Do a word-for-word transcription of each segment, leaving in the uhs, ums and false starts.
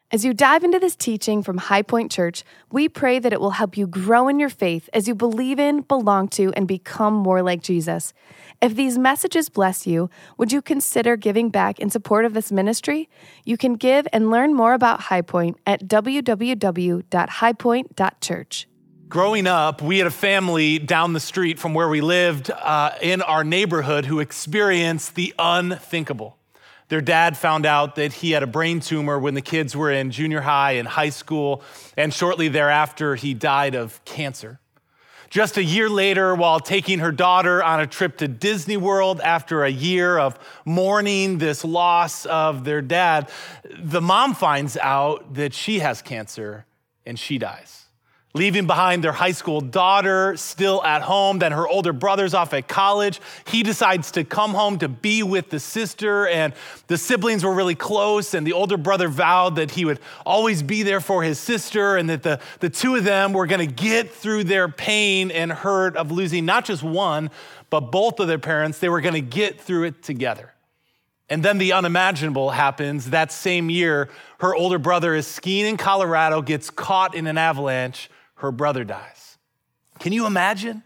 As you dive into this teaching from High Point Church, we pray that it will help you grow in your faith as you believe in, belong to, and become more like Jesus. If these messages bless you, would you consider giving back in support of this ministry? You can give and learn more about High Point at w w w dot high point dot church. Growing up, we had a family down the street from where we lived uh, in our neighborhood who experienced the unthinkable. Their dad found out that he had a brain tumor when the kids were in junior high and high school, and shortly thereafter, he died of cancer. Just a year later, while taking her daughter on a trip to Disney World after a year of mourning this loss of their dad, the mom finds out that she has cancer and she dies, leaving behind their high school daughter still at home. Then her older brother's off at college. He decides to come home to be with the sister, and the siblings were really close, and the older brother vowed that he would always be there for his sister, and that the, the two of them were gonna get through their pain and hurt of losing not just one, but both of their parents. They were gonna get through it together. And then the unimaginable happens. That same year, her older brother is skiing in Colorado, gets caught in an avalanche. Her brother dies. Can you imagine?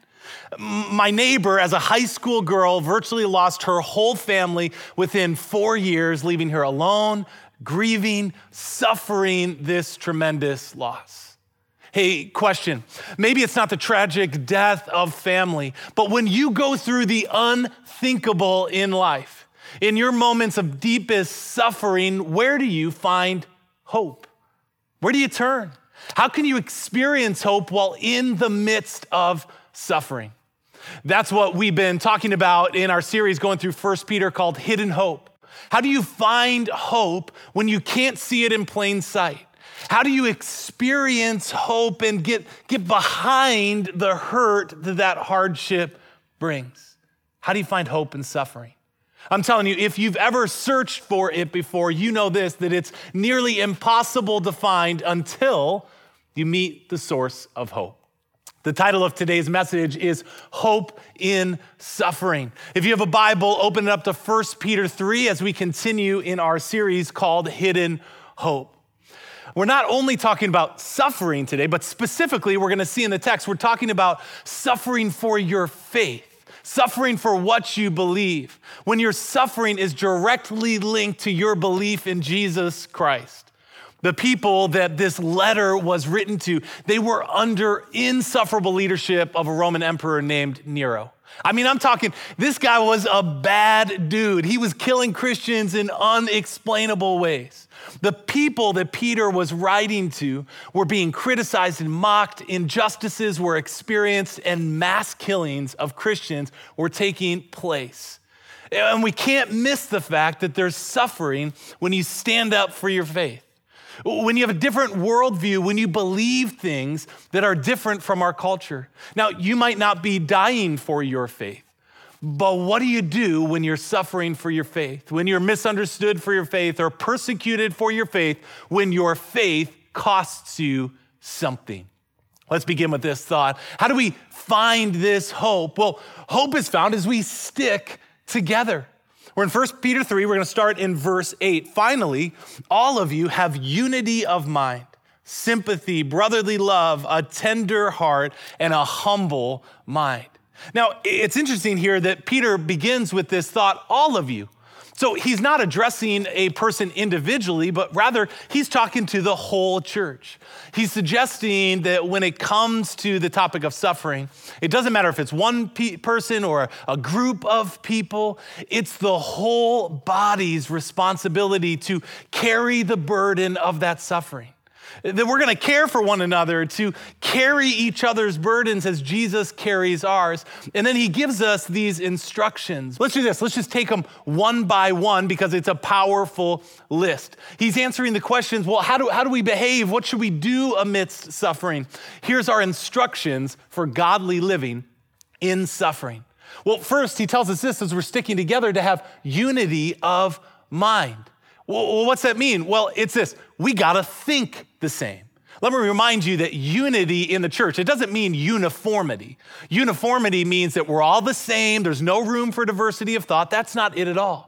My neighbor, as a high school girl, virtually lost her whole family within four years, leaving her alone, grieving, suffering this tremendous loss. Hey, question. Maybe it's not the tragic death of family, but when you go through the unthinkable in life, in your moments of deepest suffering, where do you find hope? Where do you turn? How can you experience hope while in the midst of suffering? That's what we've been talking about in our series going through First Peter called Hidden Hope. How do you find hope when you can't see it in plain sight? How do you experience hope and get, get behind the hurt that that hardship brings? How do you find hope in suffering? I'm telling you, if you've ever searched for it before, you know this, that it's nearly impossible to find until you meet the source of hope. The title of today's message is Hope in Suffering. If you have a Bible, open it up to First Peter three as we continue in our series called Hidden Hope. We're not only talking about suffering today, but specifically, we're gonna see in the text, we're talking about suffering for your faith. Suffering for what you believe, when your suffering is directly linked to your belief in Jesus Christ. The people that this letter was written to, they were under insufferable leadership of a Roman emperor named Nero. I mean, I'm talking, this guy was a bad dude. He was killing Christians in unexplainable ways. The people that Peter was writing to were being criticized and mocked. Injustices were experienced, and mass killings of Christians were taking place. And we can't miss the fact that there's suffering when you stand up for your faith. When you have a different worldview, when you believe things that are different from our culture. Now, you might not be dying for your faith, but what do you do when you're suffering for your faith? When you're misunderstood for your faith or persecuted for your faith, when your faith costs you something? Let's begin with this thought. How do we find this hope? Well, hope is found as we stick together. We're in First Peter three, we're gonna start in verse eight. Finally, all of you have unity of mind, sympathy, brotherly love, a tender heart, and a humble mind. Now, it's interesting here that Peter begins with this thought, all of you. So he's not addressing a person individually, but rather he's talking to the whole church. He's suggesting that when it comes to the topic of suffering, it doesn't matter if it's one pe- person or a group of people, it's the whole body's responsibility to carry the burden of that suffering. That we're gonna care for one another, to carry each other's burdens as Jesus carries ours. And then he gives us these instructions. Let's do this, let's just take them one by one because it's a powerful list. He's answering the questions, well, how do, how do we behave? What should we do amidst suffering? Here's our instructions for godly living in suffering. Well, first, he tells us this as we're sticking together to have unity of mind. Well, what's that mean? Well, it's this, we gotta think the same. Let me remind you that unity in the church, it doesn't mean uniformity. Uniformity means that we're all the same, there's no room for diversity of thought. That's not it at all.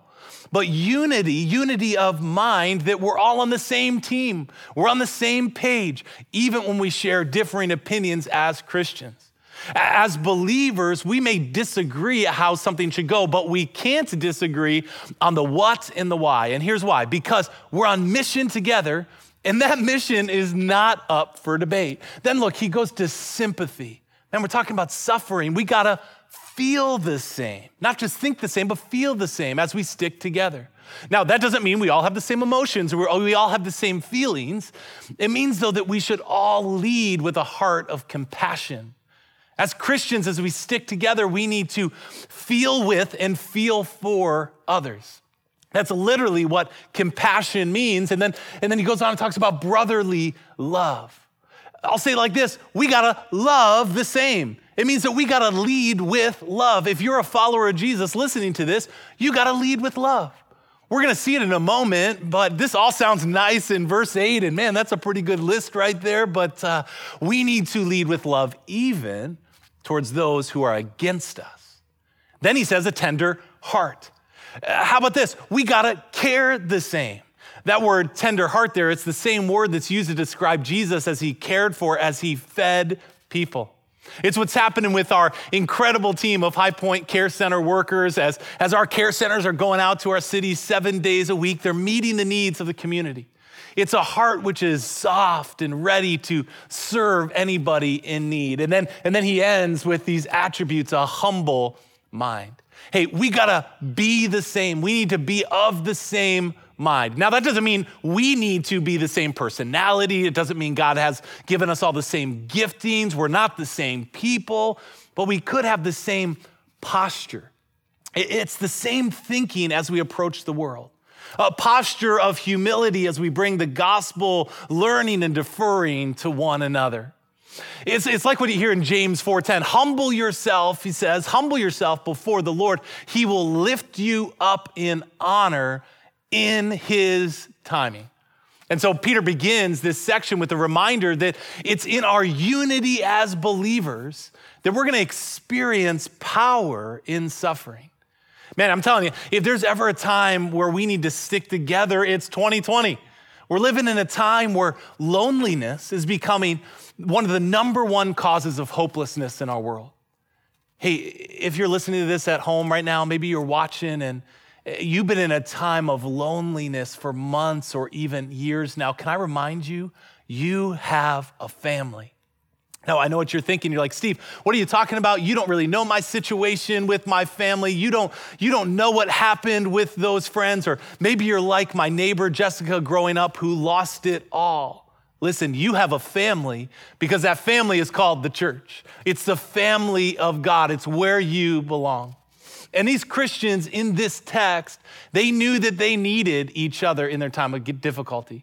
but unity, unity of mind, that we're all on the same team. We're on the same page, even when we share differing opinions as Christians. As believers, we may disagree how something should go, but we can't disagree on the what and the why. And here's why: because we're on mission together, and that mission is not up for debate. Then look, he goes to sympathy. Man, we're talking about suffering. We gotta feel the same, not just think the same, but feel the same as we stick together. Now, that doesn't mean we all have the same emotions or we all have the same feelings. It means, though, that we should all lead with a heart of compassion. As Christians, as we stick together, we need to feel with and feel for others. That's literally what compassion means. And then, and then he goes on and talks about brotherly love. I'll say it like this: we gotta love the same. It means that we gotta lead with love. If you're a follower of Jesus listening to this, you gotta lead with love. We're gonna see it in a moment, but this all sounds nice in verse eight, and man, that's a pretty good list right there, but uh, we need to lead with love even towards those who are against us. Then he says a tender heart. Uh, how about this? We gotta care the same. That word tender heart there, it's the same word that's used to describe Jesus as he cared for, as he fed people. It's what's happening with our incredible team of High Point Care Center workers. As, as our care centers are going out to our city seven days a week, they're meeting the needs of the community. It's a heart which is soft and ready to serve anybody in need. And then, and then he ends with these attributes: a humble mind. Hey, we gotta be the same. We need to be of the same mind. Now, that doesn't mean we need to be the same personality. It doesn't mean God has given us all the same giftings. We're not the same people, but we could have the same posture. It's the same thinking as we approach the world. A posture of humility as we bring the gospel, learning and deferring to one another. It's, it's like what you hear in James four ten. Humble yourself, he says, humble yourself before the Lord. He will lift you up in honor in his timing. And so Peter begins this section with a reminder that it's in our unity as believers that we're gonna experience power in suffering. Man, I'm telling you, if there's ever a time where we need to stick together, it's twenty twenty. We're living in a time where loneliness is becoming one of the number one causes of hopelessness in our world. Hey, if you're listening to this at home right now, maybe you're watching and you've been in a time of loneliness for months or even years now. Can I remind you, you have a family. Now, I know what you're thinking. You're like, Steve, what are you talking about? You don't really know my situation with my family. You don't, you don't know what happened with those friends. Or maybe you're like my neighbor, Jessica, growing up, who lost it all. Listen, you have a family because that family is called the church. It's the family of God. It's where you belong. And these Christians in this text, they knew that they needed each other in their time of difficulty.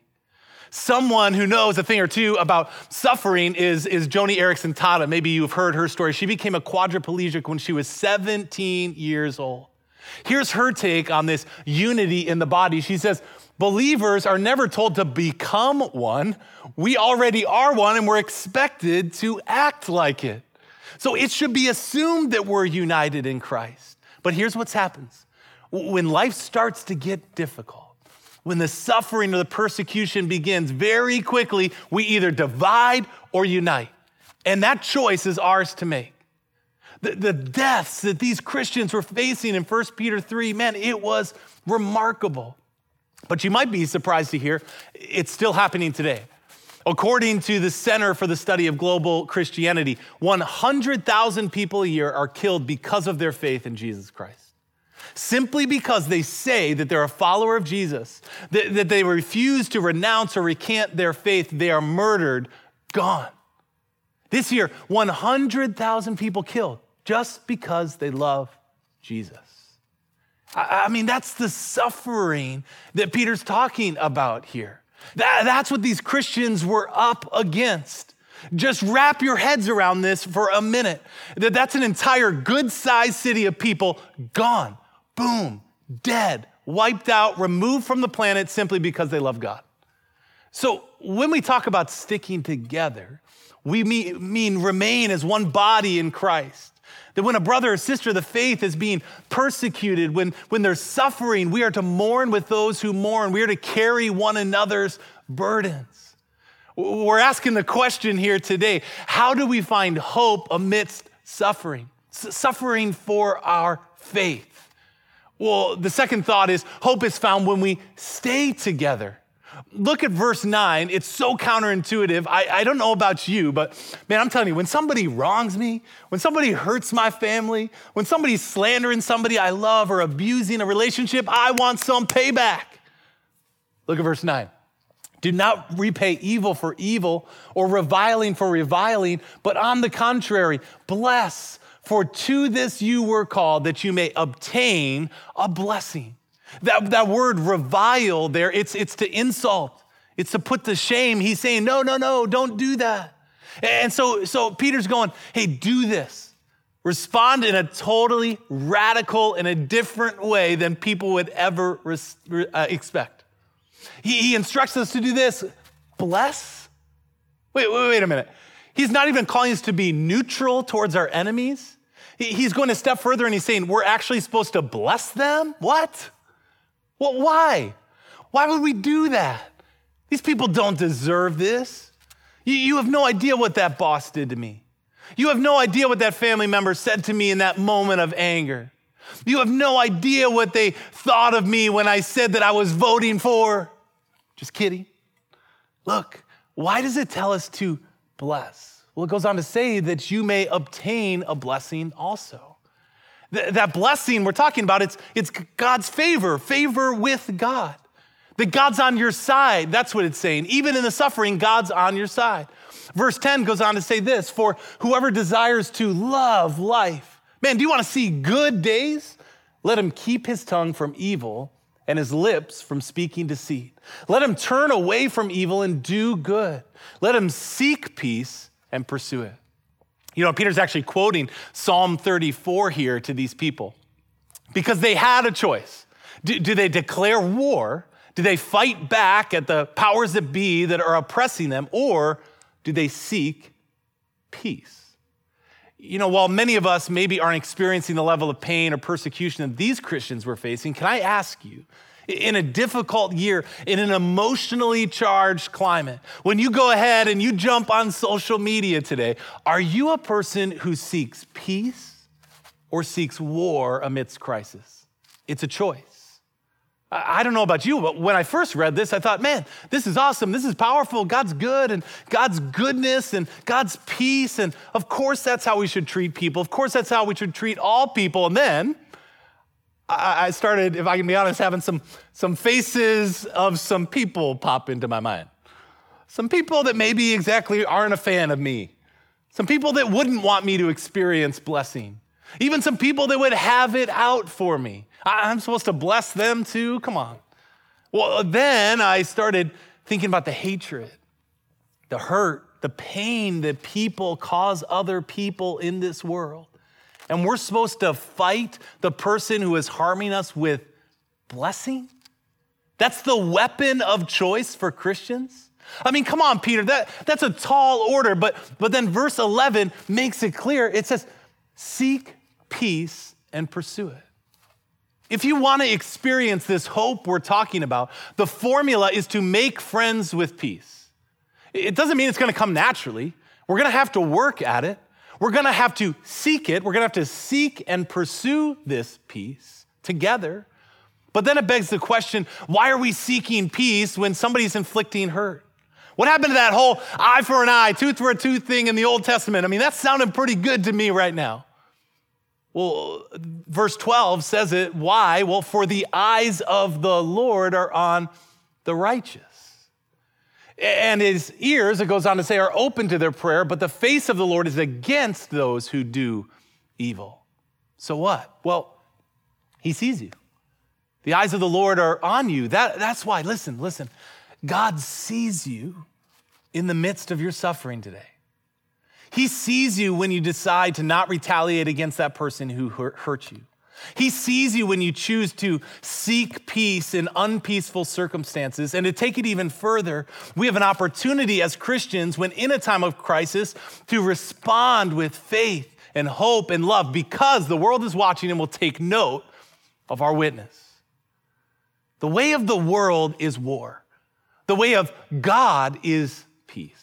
Someone who knows a thing or two about suffering is, is Joni Eareckson Tada. Maybe you've heard her story. She became a quadriplegic when she was seventeen years old. Here's her take on this unity in the body. She says, believers are never told to become one. We already are one, and we're expected to act like it. So it should be assumed that we're united in Christ. But here's what happens. When life starts to get difficult, when the suffering or the persecution begins, very quickly, we either divide or unite. And that choice is ours to make. The, the deaths that these Christians were facing in First Peter three, man, it was remarkable. But you might be surprised to hear it's still happening today. According to the Center for the Study of Global Christianity, one hundred thousand people a year are killed because of their faith in Jesus Christ. Simply because they say that they're a follower of Jesus, that, that they refuse to renounce or recant their faith, they are murdered, gone. This year, one hundred thousand people killed just because they love Jesus. I, I mean, that's the suffering that Peter's talking about here. That, that's what these Christians were up against. Just wrap your heads around this for a minute. That that's an entire good-sized city of people gone, boom, dead, wiped out, removed from the planet simply because they love God. So when we talk about sticking together, we mean, mean remain as one body in Christ. That when a brother or sister of the faith is being persecuted, when, when they're suffering, we are to mourn with those who mourn. We are to carry one another's burdens. We're asking the question here today, how do we find hope amidst suffering? S- suffering for our faith. Well, the second thought is hope is found when we stay together. Look at verse nine. It's so counterintuitive. I, I don't know about you, but man, I'm telling you, when somebody wrongs me, when somebody hurts my family, when somebody's slandering somebody I love or abusing a relationship, I want some payback. Look at verse nine. Do not repay evil for evil or reviling for reviling, but on the contrary, bless. For to this you were called, that you may obtain a blessing. That, that word revile there, it's, it's to insult. It's to put to shame. He's saying, no, no, no, don't do that. And so, so Peter's going, hey, do this. Respond in a totally radical and a different way than people would ever res, uh, expect. He, he instructs us to do this. Bless? Wait, wait, wait a minute. He's not even calling us to be neutral towards our enemies. He's going a step further and he's saying, we're actually supposed to bless them? What? Well, why? Why would we do that? These people don't deserve this. You, you have no idea what that boss did to me. You have no idea what that family member said to me in that moment of anger. You have no idea what they thought of me when I said that I was voting for. Just kidding. Look, why does it tell us to bless? Well, it goes on to say that you may obtain a blessing also. Th- that blessing we're talking about, it's, it's God's favor, favor with God. That God's on your side, that's what it's saying. Even in the suffering, God's on your side. Verse ten goes on to say this, for whoever desires to love life. Man, do you want to see good days? Let him keep his tongue from evil and his lips from speaking deceit. Let him turn away from evil and do good. Let him seek peace and pursue it. You know, Peter's actually quoting Psalm thirty-four here to these people because they had a choice. Do, do they declare war? Do they fight back at the powers that be that are oppressing them? Or do they seek peace? You know, while many of us maybe aren't experiencing the level of pain or persecution that these Christians were facing, can I ask you, in a difficult year, in an emotionally charged climate, when you go ahead and you jump on social media today, are you a person who seeks peace or seeks war amidst crisis? It's a choice. I don't know about you, but when I first read this, I thought, man, this is awesome. This is powerful. God's good and God's goodness and God's peace. And of course, that's how we should treat people. Of course, that's how we should treat all people. And then I started, if I can be honest, having some, some faces of some people pop into my mind. Some people that maybe exactly aren't a fan of me. Some people that wouldn't want me to experience blessing. Even some people that would have it out for me. I'm supposed to bless them too? Come on. Well, then I started thinking about the hatred, the hurt, the pain that people cause other people in this world. And we're supposed to fight the person who is harming us with blessing? That's the weapon of choice for Christians? I mean, come on, Peter, that, that's a tall order, but, but then verse eleven makes it clear. It says, seek peace and pursue it. If you want to experience this hope we're talking about, the formula is to make friends with peace. It doesn't mean it's going to come naturally. We're going to have to work at it. We're going to have to seek it. We're going to have to seek and pursue this peace together. But then it begs the question, why are we seeking peace when somebody's inflicting hurt? What happened to that whole eye for an eye, tooth for a tooth thing in the Old Testament? I mean, that sounded pretty good to me right now. Well, verse twelve says it. Why? Well, for the eyes of the Lord are on the righteous. And his ears, it goes on to say, are open to their prayer, but the face of the Lord is against those who do evil. So what? Well, he sees you. The eyes of the Lord are on you. That, that's why, listen, listen. God sees you in the midst of your suffering today. He sees you when you decide to not retaliate against that person who hurt you. He sees you when you choose to seek peace in unpeaceful circumstances. And to take it even further, we have an opportunity as Christians when in a time of crisis to respond with faith and hope and love because the world is watching and will take note of our witness. The way of the world is war. The way of God is peace.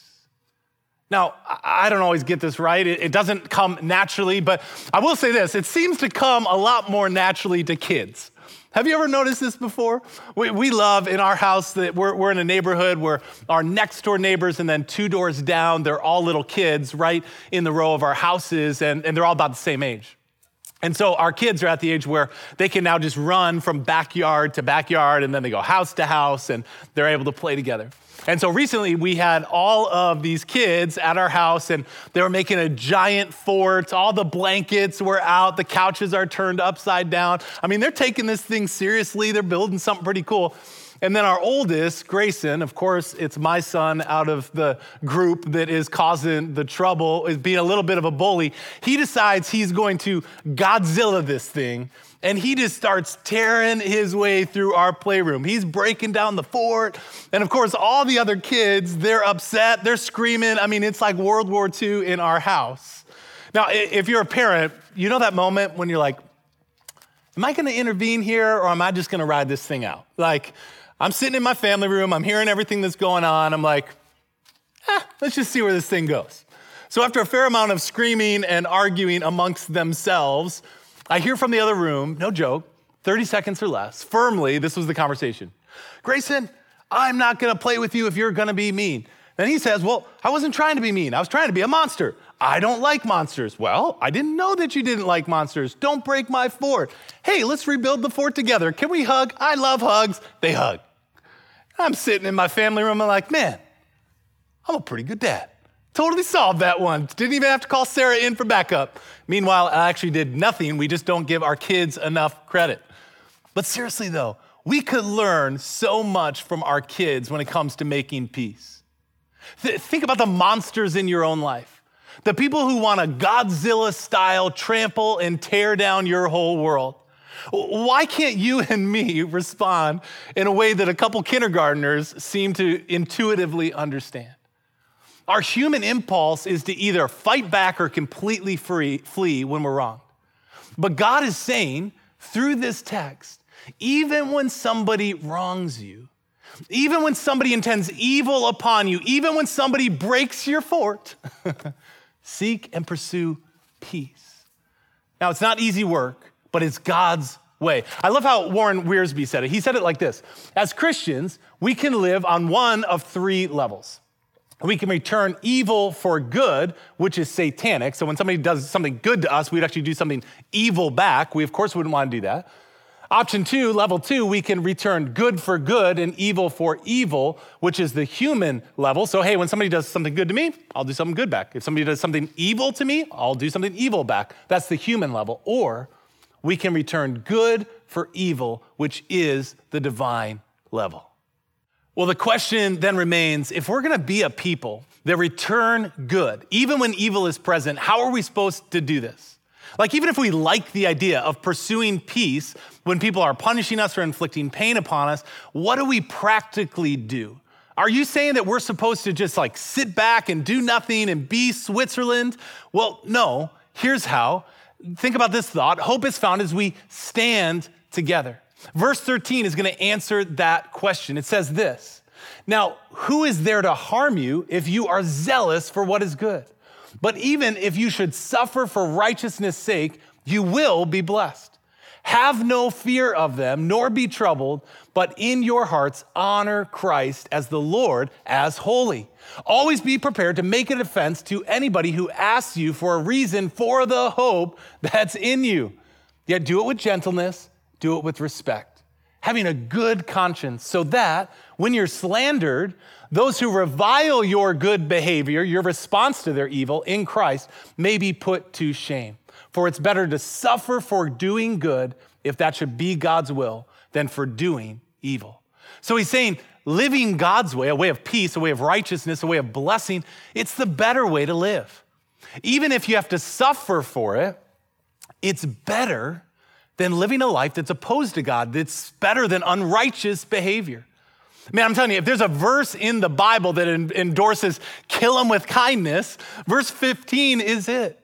Now, I don't always get this right. It doesn't come naturally, but I will say this. It seems to come a lot more naturally to kids. Have you ever noticed this before? We, we love in our house that we're, we're in a neighborhood where our next door neighbors and then two doors down, they're all little kids right in the row of our houses, and, and they're all about the same age. And so our kids are at the age where they can now just run from backyard to backyard, and then they go house to house, and they're able to play together. And so recently we had all of these kids at our house, and they were making a giant fort. All the blankets were out. The couches are turned upside down. I mean, they're taking this thing seriously. They're building something pretty cool. And then our oldest, Grayson, of course, it's my son out of the group that is causing the trouble, is being a little bit of a bully. He decides he's going to Godzilla this thing, and he just starts tearing his way through our playroom. He's breaking down the fort. And of course, all the other kids, they're upset, they're screaming. I mean, it's like World War Two in our house. Now, if you're a parent, you know that moment when you're like, am I gonna intervene here, or am I just gonna ride this thing out? Like, I'm sitting in my family room, I'm hearing everything that's going on. I'm like, eh, let's just see where this thing goes. So after a fair amount of screaming and arguing amongst themselves, I hear from the other room, no joke, thirty seconds or less, firmly, this was the conversation. Grayson, I'm not gonna play with you if you're gonna be mean. Then he says, well, I wasn't trying to be mean. I was trying to be a monster. I don't like monsters. Well, I didn't know that you didn't like monsters. Don't break my fort. Hey, let's rebuild the fort together. Can we hug? I love hugs. They hug. I'm sitting in my family room. I'm like, man, I'm a pretty good dad. Totally solved that one. Didn't even have to call Sarah in for backup. Meanwhile, I actually did nothing. We just don't give our kids enough credit. But seriously though, we could learn so much from our kids when it comes to making peace. Th- think about the monsters in your own life. The people who want to Godzilla-style trample and tear down your whole world. Why can't you and me respond in a way that a couple kindergartners seem to intuitively understand? Our human impulse is to either fight back or completely free, flee when we're wronged. But God is saying through this text, even when somebody wrongs you, even when somebody intends evil upon you, even when somebody breaks your fort, seek and pursue peace. Now, it's not easy work, but it's God's way. I love how Warren Wiersbe said it. He said it like this: as Christians, we can live on one of three levels. We can return evil for good, which is satanic. So when somebody does something good to us, we'd actually do something evil back. We, of course, wouldn't want to do that. Option two, level two, we can return good for good and evil for evil, which is the human level. So, hey, when somebody does something good to me, I'll do something good back. If somebody does something evil to me, I'll do something evil back. That's the human level. Or we can return good for evil, which is the divine level. Well, the question then remains, if we're gonna be a people that return good, even when evil is present, how are we supposed to do this? Like, even if we like the idea of pursuing peace when people are punishing us or inflicting pain upon us, what do we practically do? Are you saying that we're supposed to just like sit back and do nothing and be Switzerland? Well, no, here's how. Think about this thought. Hope is found as we stand together. Verse thirteen is going to answer that question. It says this: now, who is there to harm you if you are zealous for what is good? But even if you should suffer for righteousness' sake, you will be blessed. Have no fear of them, nor be troubled, but in your hearts honor Christ as the Lord, as holy. Always be prepared to make a defense to anybody who asks you for a reason for the hope that's in you. Yet do it with gentleness, do it with respect, having a good conscience, so that when you're slandered, those who revile your good behavior, your response to their evil in Christ, may be put to shame. For it's better to suffer for doing good, if that should be God's will, than for doing evil. So he's saying, living God's way, a way of peace, a way of righteousness, a way of blessing, it's the better way to live. Even if you have to suffer for it, it's better than living a life that's opposed to God, that's better than unrighteous behavior. Man, I'm telling you, if there's a verse in the Bible that endorses kill them with kindness, verse fifteen is it.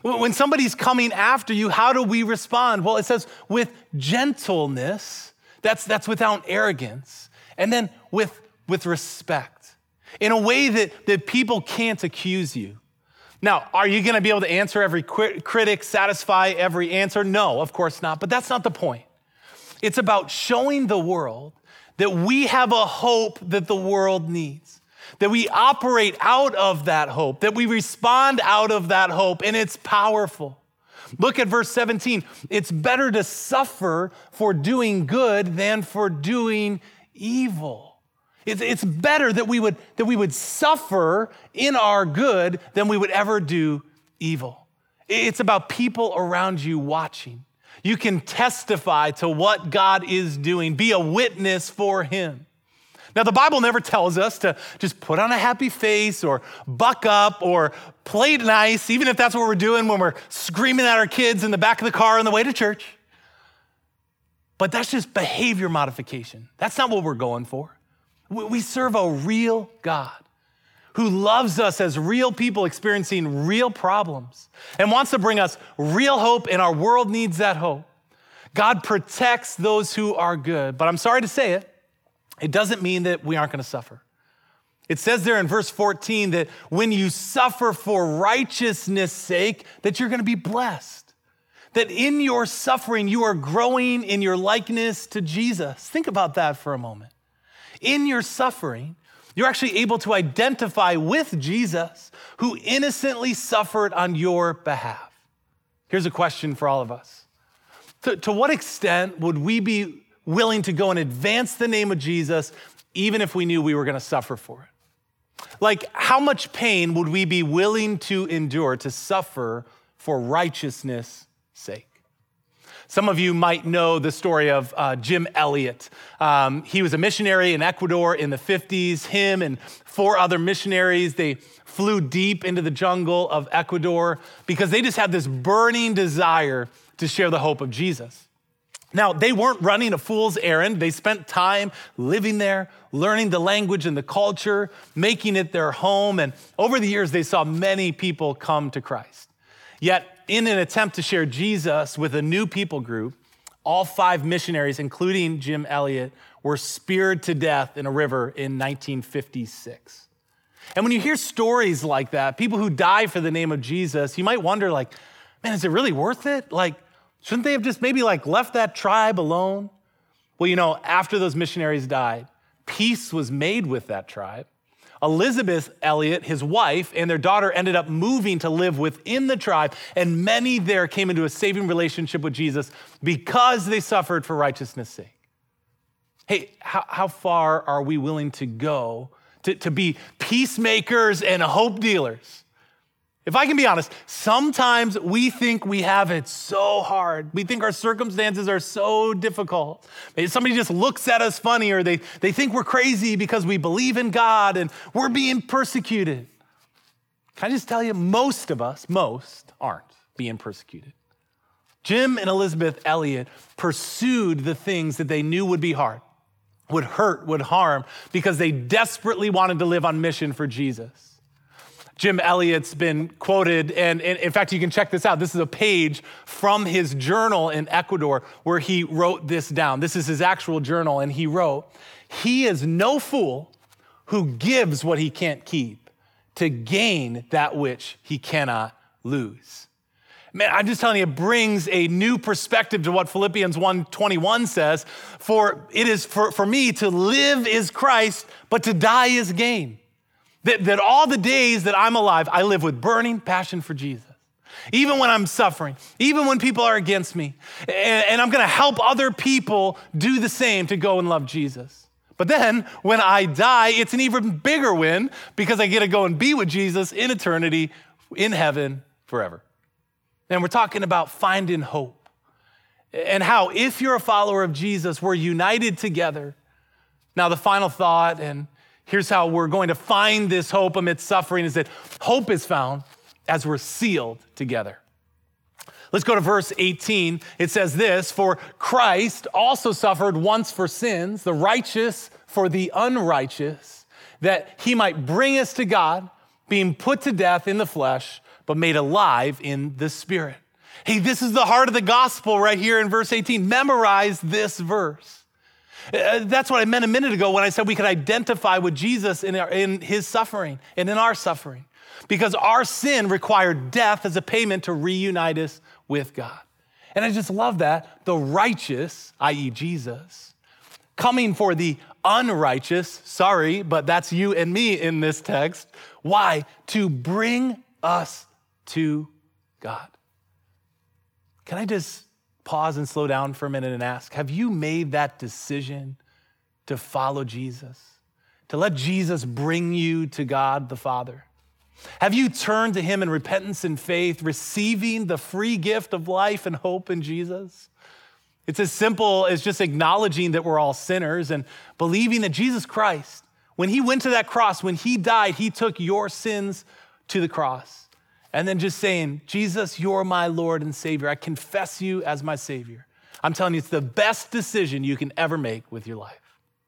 When somebody's coming after you, how do we respond? Well, it says with gentleness, that's, that's without arrogance, and then with, with respect, in a way that, that people can't accuse you. Now, are you gonna be able to answer every critic, satisfy every answer? No, of course not, but that's not the point. It's about showing the world that we have a hope that the world needs, that we operate out of that hope, that we respond out of that hope, and it's powerful. Look at verse seventeen. It's better to suffer for doing good than for doing evil. It's, it's better that we would, that we would suffer in our good than we would ever do evil. It's about people around you watching. You can testify to what God is doing, be a witness for him. Now, the Bible never tells us to just put on a happy face or buck up or play nice, even if that's what we're doing when we're screaming at our kids in the back of the car on the way to church. But that's just behavior modification. That's not what we're going for. We serve a real God who loves us as real people experiencing real problems and wants to bring us real hope, and our world needs that hope. God protects those who are good, but I'm sorry to say it, it doesn't mean that we aren't gonna suffer. It says there in verse fourteen that when you suffer for righteousness' sake, that you're gonna be blessed. That in your suffering, you are growing in your likeness to Jesus. Think about that for a moment. In your suffering, you're actually able to identify with Jesus, who innocently suffered on your behalf. Here's a question for all of us. To, to what extent would we be willing to go and advance the name of Jesus, even if we knew we were gonna suffer for it? Like, how much pain would we be willing to endure to suffer for righteousness' sake? Some of you might know the story of uh, Jim Elliot. Um, he was a missionary in Ecuador in the fifties. Him and four other missionaries, they flew deep into the jungle of Ecuador because they just had this burning desire to share the hope of Jesus. Now, they weren't running a fool's errand. They spent time living there, learning the language and the culture, making it their home. And over the years, they saw many people come to Christ. Yet, in an attempt to share Jesus with a new people group, all five missionaries, including Jim Elliot, were speared to death in a river in nineteen fifty-six. And when you hear stories like that, people who die for the name of Jesus, you might wonder, like, man, is it really worth it? Like, shouldn't they have just maybe like left that tribe alone? Well, you know, after those missionaries died, peace was made with that tribe. Elizabeth Elliot, his wife, and their daughter ended up moving to live within the tribe, and many there came into a saving relationship with Jesus because they suffered for righteousness' sake. Hey, how, how far are we willing to go to, to be peacemakers and hope dealers? If I can be honest, sometimes we think we have it so hard. We think our circumstances are so difficult. Maybe somebody just looks at us funny, or they, they think we're crazy because we believe in God and we're being persecuted. Can I just tell you, most of us, most aren't being persecuted. Jim and Elizabeth Elliot pursued the things that they knew would be hard, would hurt, would harm, because they desperately wanted to live on mission for Jesus. Jim Elliot's been quoted, and, and in fact, you can check this out. This is a page from his journal in Ecuador where he wrote this down. This is his actual journal, and he wrote, "He is no fool who gives what he can't keep to gain that which he cannot lose." Man, I'm just telling you, it brings a new perspective to what Philippians one twenty-one says, for it is for, for me to live is Christ, but to die is gain. That, that all the days that I'm alive, I live with burning passion for Jesus. Even when I'm suffering, even when people are against me, and, and I'm gonna help other people do the same to go and love Jesus. But then when I die, it's an even bigger win because I get to go and be with Jesus in eternity, in heaven forever. And we're talking about finding hope and how if you're a follower of Jesus, we're united together. Now the final thought, and here's how we're going to find this hope amidst suffering, is that hope is found as we're sealed together. Let's go to verse eighteen. It says this, "For Christ also suffered once for sins, the righteous for the unrighteous, that he might bring us to God, being put to death in the flesh, but made alive in the Spirit. Hey, this is the heart of the gospel right here in verse eighteen. Memorize this verse. Uh, that's what I meant a minute ago when I said we could identify with Jesus in, our, in his suffering and in our suffering, because our sin required death as a payment to reunite us with God. And I just love that. The righteous, that is. Jesus, coming for the unrighteous, sorry, but that's you and me in this text. Why? To bring us to God. Can I just pause and slow down for a minute and ask, have you made that decision to follow Jesus? To let Jesus bring you to God the Father? Have you turned to him in repentance and faith, receiving the free gift of life and hope in Jesus? It's as simple as just acknowledging that we're all sinners and believing that Jesus Christ, when he went to that cross, when he died, he took your sins to the cross. And then just saying, Jesus, you're my Lord and Savior. I confess you as my Savior. I'm telling you, it's the best decision you can ever make with your life.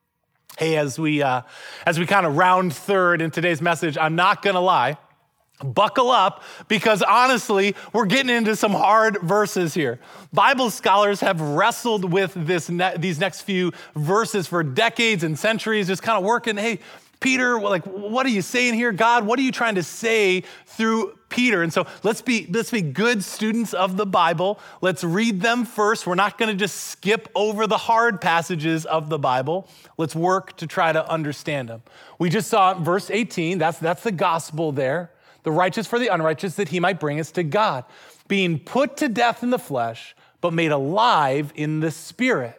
Hey, as we uh, as we kind of round third in today's message, I'm not gonna lie, buckle up, because honestly, we're getting into some hard verses here. Bible scholars have wrestled with this ne- these next few verses for decades and centuries, just kind of working, hey, Peter, like, what are you saying here? God, what are you trying to say through Peter? And so let's be let's be good students of the Bible. Let's read them first. We're not going to just skip over the hard passages of the Bible. Let's work to try to understand them. We just saw verse eighteen. That's that's the gospel there. The righteous for the unrighteous, that he might bring us to God, being put to death in the flesh, but made alive in the Spirit.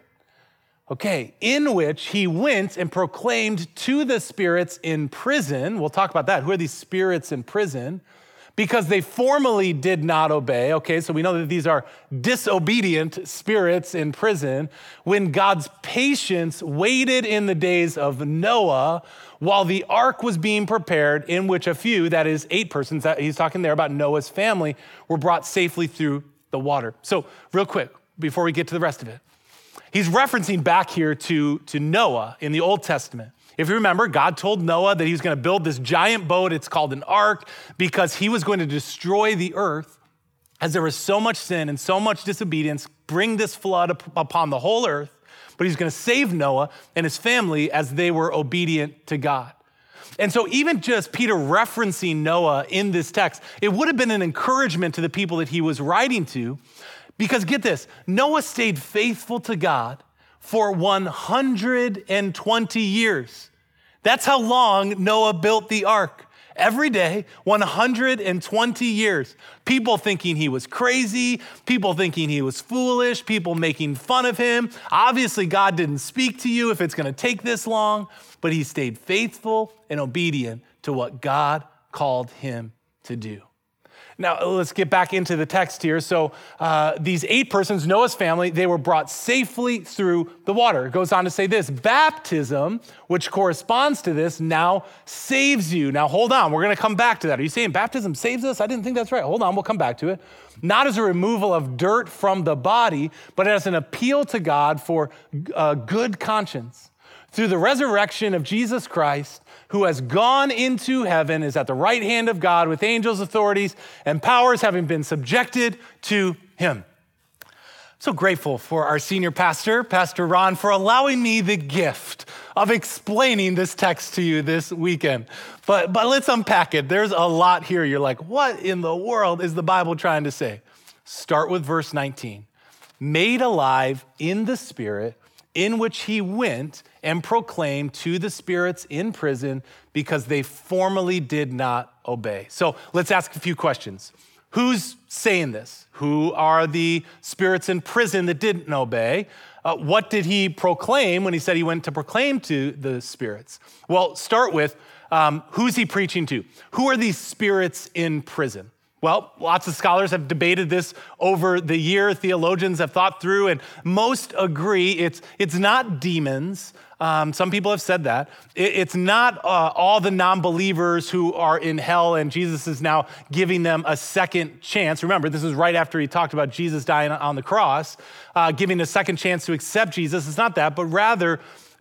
Okay, in which he went and proclaimed to the spirits in prison. We'll talk about that. Who are these spirits in prison? Because they formerly did not obey. Okay, so we know that these are disobedient spirits in prison. When God's patience waited in the days of Noah while the ark was being prepared, in which a few, that is eight persons, that he's talking there about Noah's family, were brought safely through the water. So real quick, before we get to the rest of it, he's referencing back here to, to Noah in the Old Testament. If you remember, God told Noah that he was going to build this giant boat. It's called an ark because he was going to destroy the earth as there was so much sin and so much disobedience, bring this flood up upon the whole earth. But he's going to save Noah and his family as they were obedient to God. And so even just Peter referencing Noah in this text, it would have been an encouragement to the people that he was writing to. Because get this, Noah stayed faithful to God for one hundred twenty years. That's how long Noah built the ark. Every day, one hundred twenty years. People thinking he was crazy, people thinking he was foolish, people making fun of him. Obviously, God didn't speak to you if it's going to take this long, but he stayed faithful and obedient to what God called him to do. Now, let's get back into the text here. So uh, these eight persons, Noah's family, they were brought safely through the water. It goes on to say this: baptism, which corresponds to this, now saves you. Now, hold on. We're going to come back to that. Are you saying baptism saves us? I didn't think that's right. Hold on. We'll come back to it. Not as a removal of dirt from the body, but as an appeal to God for a good conscience. Through the resurrection of Jesus Christ, who has gone into heaven, is at the right hand of God with angels, authorities, and powers having been subjected to him. I'm so grateful for our senior pastor, Pastor Ron, for allowing me the gift of explaining this text to you this weekend. But, but let's unpack it. There's a lot here. You're like, what in the world is the Bible trying to say? Start with verse nineteen. Made alive in the Spirit, in which he went and proclaimed to the spirits in prison because they formerly did not obey. So let's ask a few questions. Who's saying this? Who are the spirits in prison that didn't obey? Uh, what did he proclaim when he said he went to proclaim to the spirits? Well, start with um, who's he preaching to? Who are these spirits in prison? Well, lots of scholars have debated this over the year. Theologians have thought through, and most agree it's it's not demons. Um, some people have said that. It, it's not uh, all the non-believers who are in hell, and Jesus is now giving them a second chance. Remember, this is right after he talked about Jesus dying on the cross, uh, giving a second chance to accept Jesus. It's not that, but rather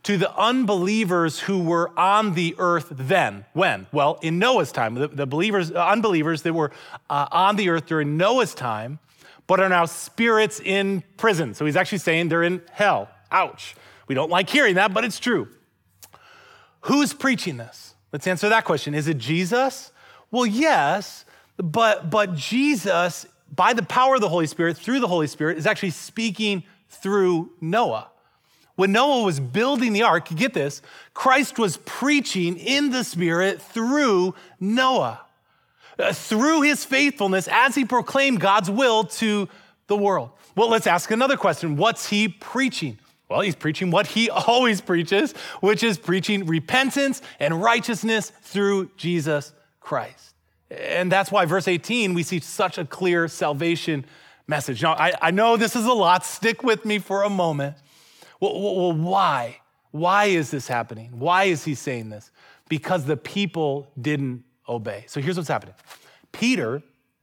to the unbelievers who were on the earth then. When? Well, in Noah's time. The, the believers, uh, unbelievers that were uh, on the earth during Noah's time, but are now spirits in prison. So he's actually saying they're in hell. Ouch. We don't like hearing that, but it's true. Who's preaching this? Let's answer that question. Is it Jesus? Well, yes, but, but Jesus, by the power of the Holy Spirit, through the Holy Spirit, is actually speaking through Noah. When Noah was building the ark, get this, Christ was preaching in the Spirit through Noah, uh, through his faithfulness as he proclaimed God's will to the world. Well, let's ask another question. What's he preaching? Well, he's preaching what he always preaches, which is preaching repentance and righteousness through Jesus Christ. And that's why verse eighteen, we see such a clear salvation message. Now, I, I know this is a lot. Stick with me for a moment. Well, well, why? Why is this happening? Why is he saying this? Because the people didn't obey. So here's what's happening. Peter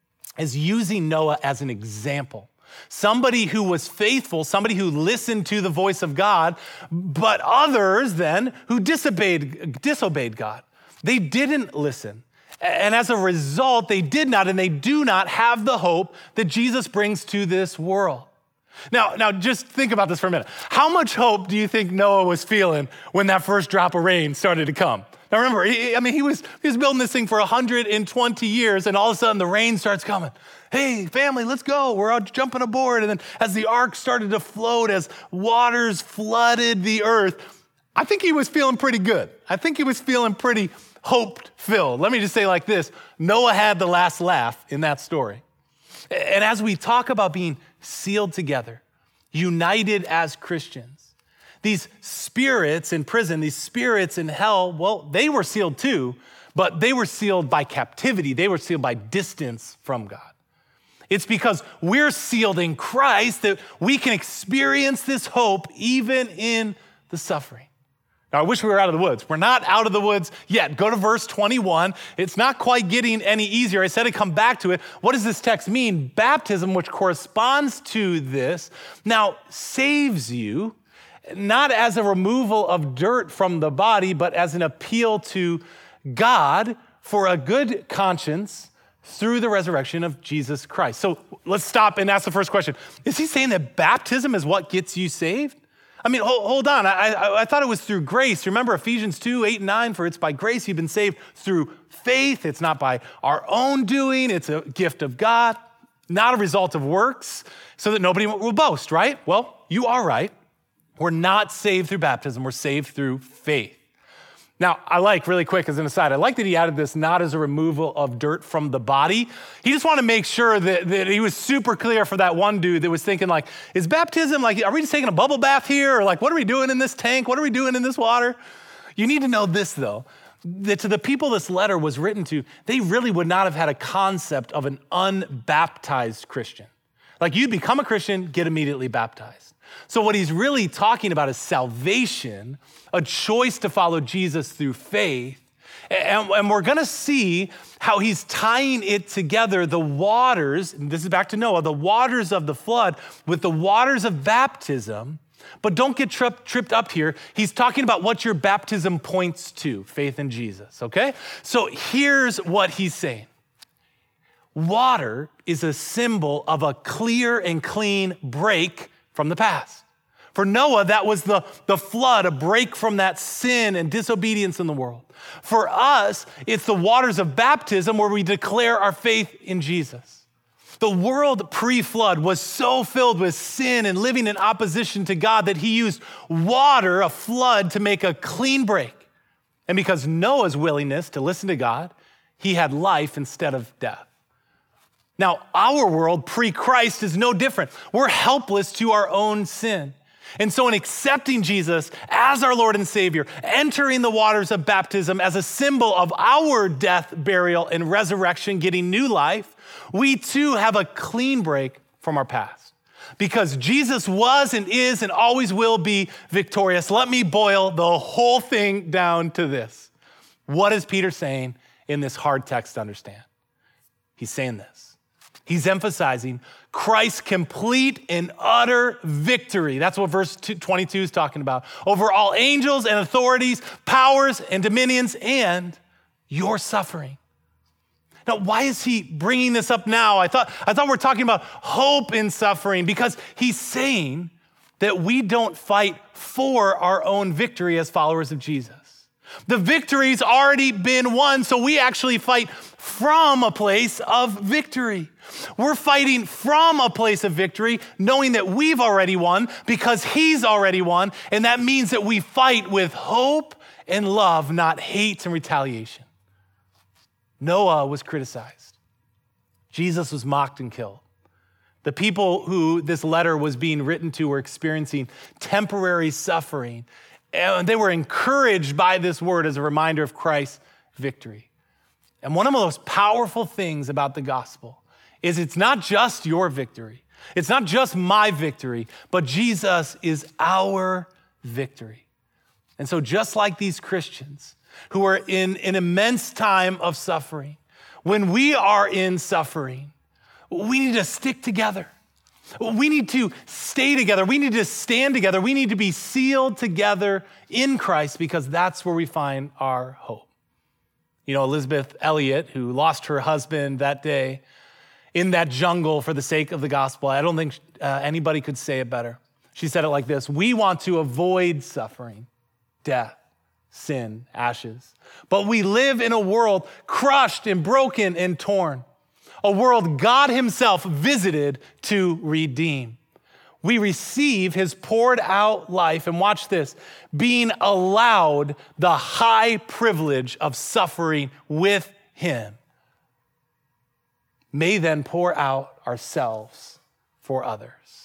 is using Noah as an example. Somebody who was faithful, somebody who listened to the voice of God, but others then who disobeyed, disobeyed God. They didn't listen. And as a result, they did not and they do not have the hope that Jesus brings to this world. Now, now just think about this for a minute. How much hope do you think Noah was feeling when that first drop of rain started to come? Now remember, he, I mean, he was, he was building this thing for one hundred twenty years and all of a sudden the rain starts coming. Hey, family, let's go. We're out jumping aboard. And then as the ark started to float, as waters flooded the earth, I think he was feeling pretty good. I think he was feeling pretty hope-filled. Let me just say like this, Noah had the last laugh in that story. And as we talk about being sealed together, united as Christians, these spirits in prison, these spirits in hell, well, they were sealed too, but they were sealed by captivity. They were sealed by distance from God. It's because we're sealed in Christ that we can experience this hope even in the suffering. Now, I wish we were out of the woods. We're not out of the woods yet. Go to verse twenty-one. It's not quite getting any easier. I said to come back to it. What does this text mean? Baptism, which corresponds to this, now saves you, not as a removal of dirt from the body, but as an appeal to God for a good conscience through the resurrection of Jesus Christ. So let's stop and ask the first question. Is he saying that baptism is what gets you saved? I mean, hold, hold on. I, I, I thought it was through grace. Remember Ephesians two, eight and nine, for it's by grace you've been saved through faith. It's not by our own doing. It's a gift of God, not a result of works, so that nobody will boast, right? Well, you are right. We're not saved through baptism. We're saved through faith. Now, I like, really quick as an aside, I like that he added this not as a removal of dirt from the body. He just wanted to make sure that, that he was super clear for that one dude that was thinking like, is baptism like, are we just taking a bubble bath here? Or like, what are we doing in this tank? What are we doing in this water? You need to know this though, that to the people this letter was written to, they really would not have had a concept of an unbaptized Christian. Like you'd become a Christian, get immediately baptized. So what he's really talking about is salvation, a choice to follow Jesus through faith. And, and we're gonna see how he's tying it together, the waters, and this is back to Noah, the waters of the flood with the waters of baptism. But don't get tripped, tripped up here. He's talking about what your baptism points to, faith in Jesus, okay? So here's what he's saying. Water is a symbol of a clear and clean break from the past. For Noah, that was the, the flood, a break from that sin and disobedience in the world. For us, it's the waters of baptism where we declare our faith in Jesus. The world pre-flood was so filled with sin and living in opposition to God that he used water, a flood, to make a clean break. And because Noah's willingness to listen to God, he had life instead of death. Now, our world pre-Christ is no different. We're helpless to our own sin. And so in accepting Jesus as our Lord and Savior, entering the waters of baptism as a symbol of our death, burial, and resurrection, getting new life, we too have a clean break from our past. Because Jesus was and is and always will be victorious. Let me boil the whole thing down to this. What is Peter saying in this hard text to understand? He's saying this. He's emphasizing Christ's complete and utter victory. That's what verse twenty-two is talking about. Over all angels and authorities, powers and dominions, and your suffering. Now, why is he bringing this up now? I thought, I thought we we're talking about hope in suffering, because he's saying that we don't fight for our own victory as followers of Jesus. The victory's already been won, so we actually fight from a place of victory. We're fighting from a place of victory, knowing that we've already won because he's already won, and that means that we fight with hope and love, not hate and retaliation. Noah was criticized. Jesus was mocked and killed. The people who this letter was being written to were experiencing temporary suffering, and they were encouraged by this word as a reminder of Christ's victory. And one of the most powerful things about the gospel is it's not just your victory. It's not just my victory, but Jesus is our victory. And so just like these Christians who are in an immense time of suffering, when we are in suffering, we need to stick together. We need to stay together. We need to stand together. We need to be sealed together in Christ, because that's where we find our hope. You know, Elizabeth Elliot, who lost her husband that day in that jungle for the sake of the gospel, I don't think uh, anybody could say it better. She said it like this: we want to avoid suffering, death, sin, ashes, but we live in a world crushed and broken and torn, a world God himself visited to redeem. We receive his poured out life, and watch this, being allowed the high privilege of suffering with him. May then pour out ourselves for others.